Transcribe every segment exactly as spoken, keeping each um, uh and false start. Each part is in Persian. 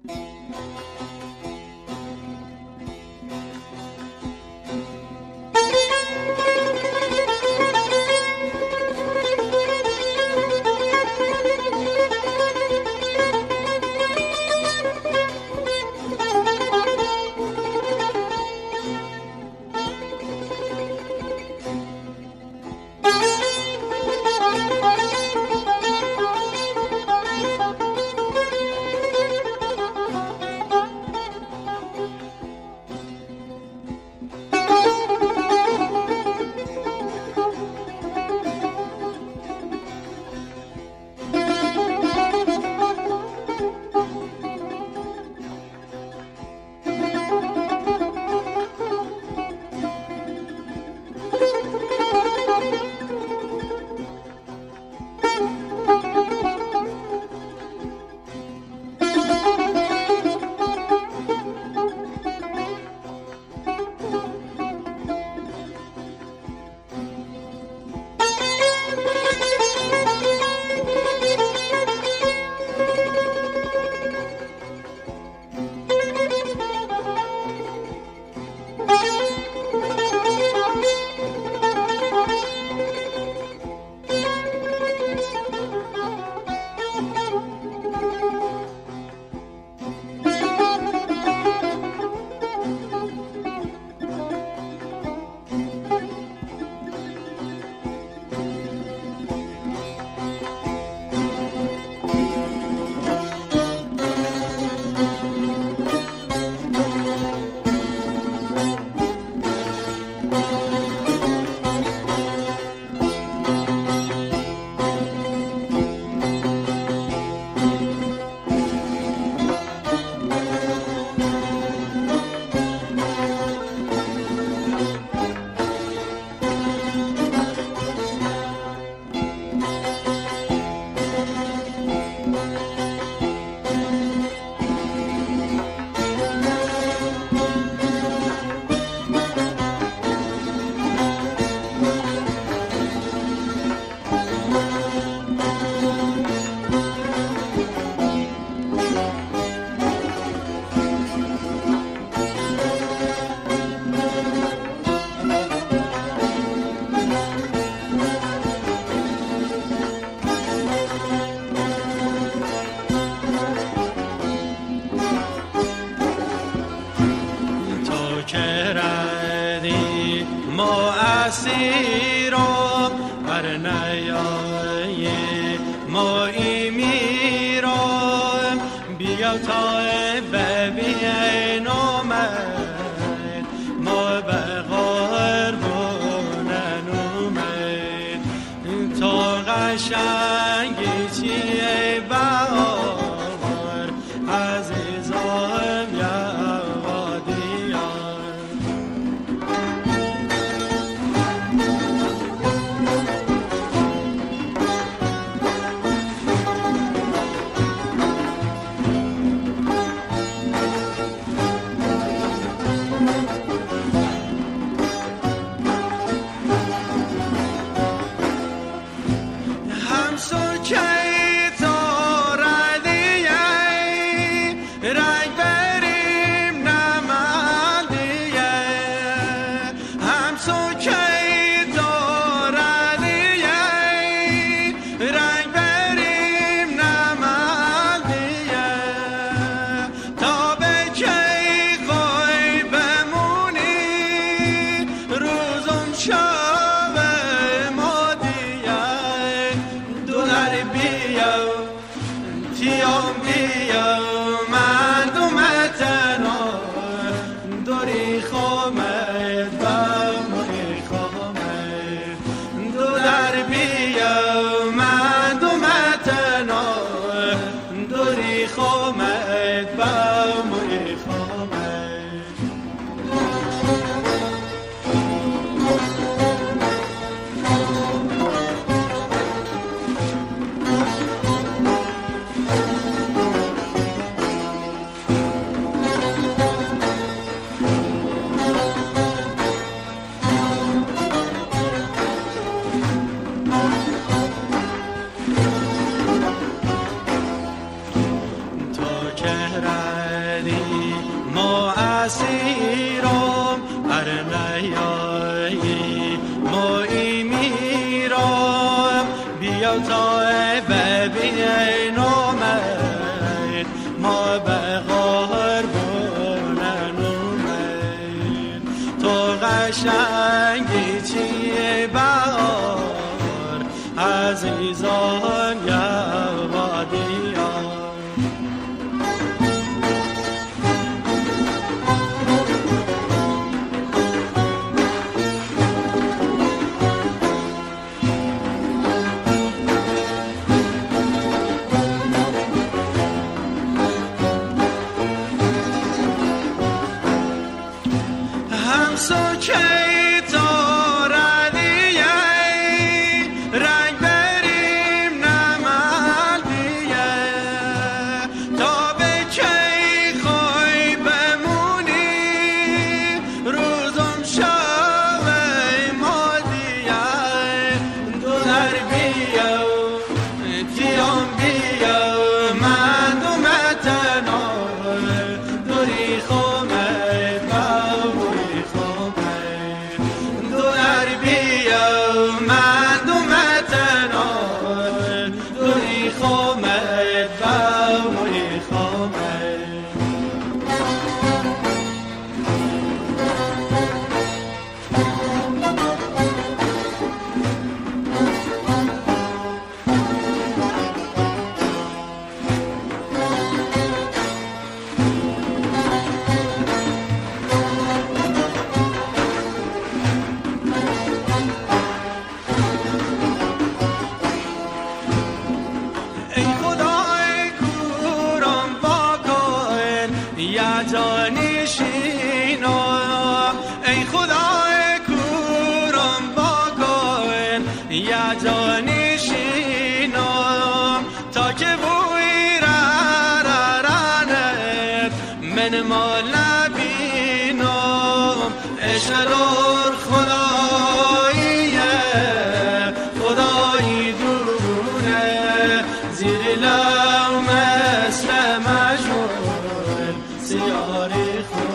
اسیرم بر نیای مایی میرم بیا تا ببین آمد ما به قربانن اومد تا قشنگی چیه بهار عزیزم یوادیان Okay. مهردی ما اسیرم ارنیایی ما ایمیرم بیا تا ببین امید ما به قربانن امید تو قشنگی چیه بهار عزیزان یوادیان شرور خداییه خدایی دونه زیر لو مثل مجنون سیاری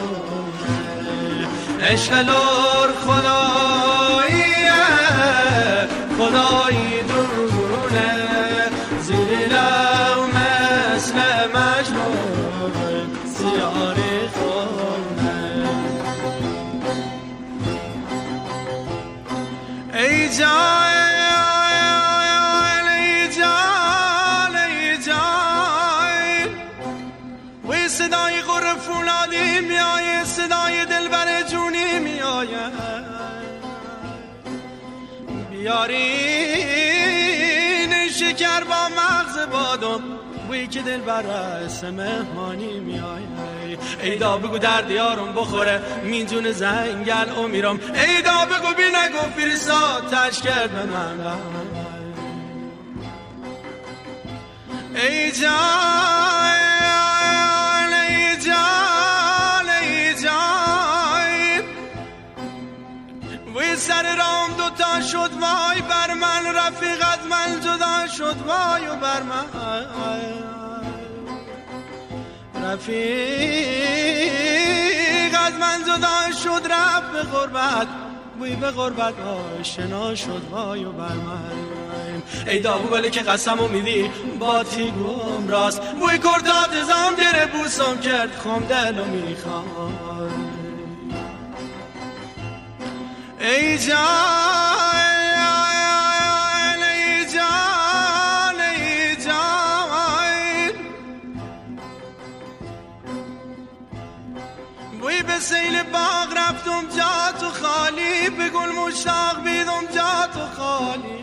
خونه شرور خداییه خدایی دونه زیر لو مثل مجنون سیاری خونه ای جان ای جان ای جان وی صدای غر فولادی میآید صدای دلبر جونی میآید بیارین شکر با مغز بادم وی که دلبر رأس مهمانی میآید ای دا بگو در دیارم بخوره مین جون زنگل او میرم ای دا بگو بی نگو فرساد تش کرد به من ای جان ای جان ای جان وی سر رام دوتا شد وای بر من رفیق از من جدا شد وای و بر من رفیق از من جدا شد رفت به غربت وی به غربت آشنا شد وای و بر من ای داغو بله که قسمو میدی با تیگوم راست وی کرداد ازام دره بوسم کرد خم دلو میخواد ای جان ای جان ای جان وی به سیل باغ رفتم جا تو خالی به گل مشتاق بیدم جا تو خالی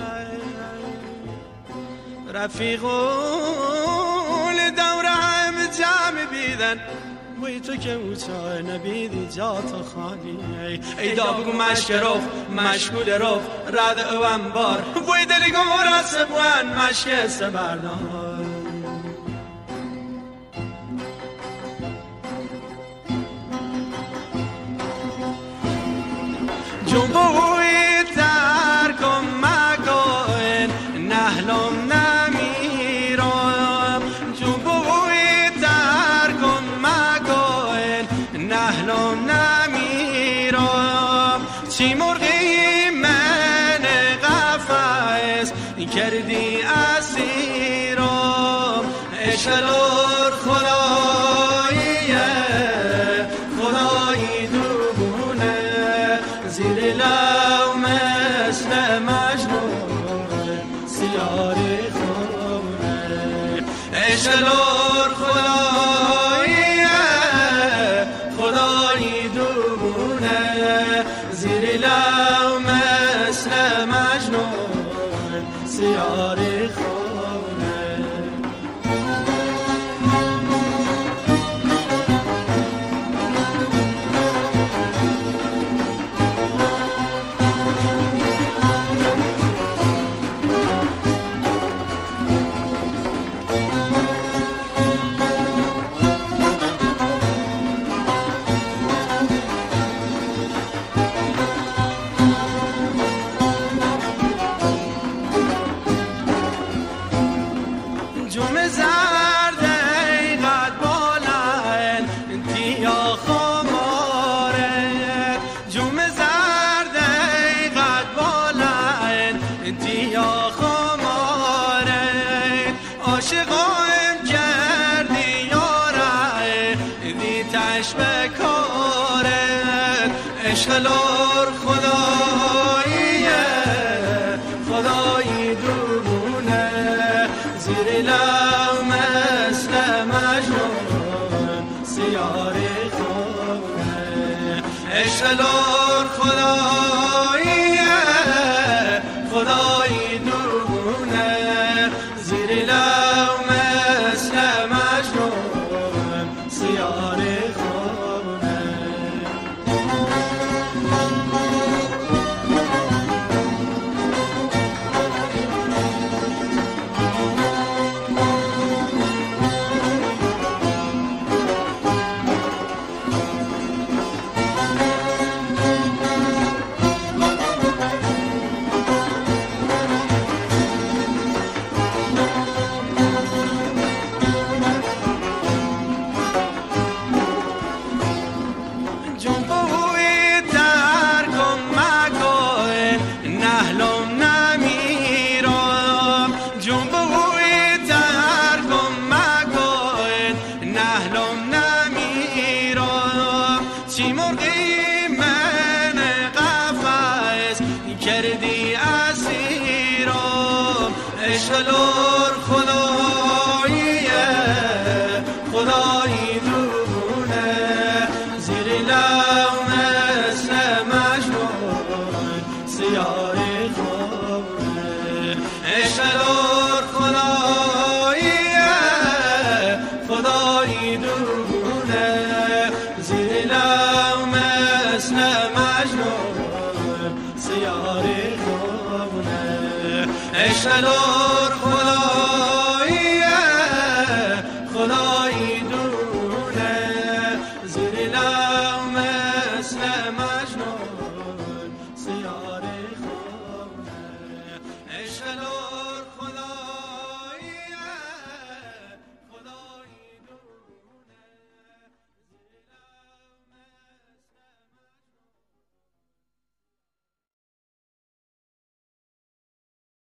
رفیقول دور همه جمع بیدن وی تو که اوچای نبیدی جا تو خالی ای دا بگو مشک رفت مشکول رفت رد او انبار وی دلی گم رسه بوان مشک سبردار جنبوی ترکم مگوین نهلم نمیرم جنبوی ترکم دلش به کاره عشق لور خداییه خدایی دونه زیر لب مثل مجنون سیاری خونه عشق لور خداییه خدایی دونه زیر لب مثل مجنون سیاری خونه کردی اسیرم عشق لور خداییه خدایی دونه زیر لب مثل مجنون سیاری خونه عشق لور خداییه خدایی دونه زیر لب مثل مجنون سیاری خونه عشق لور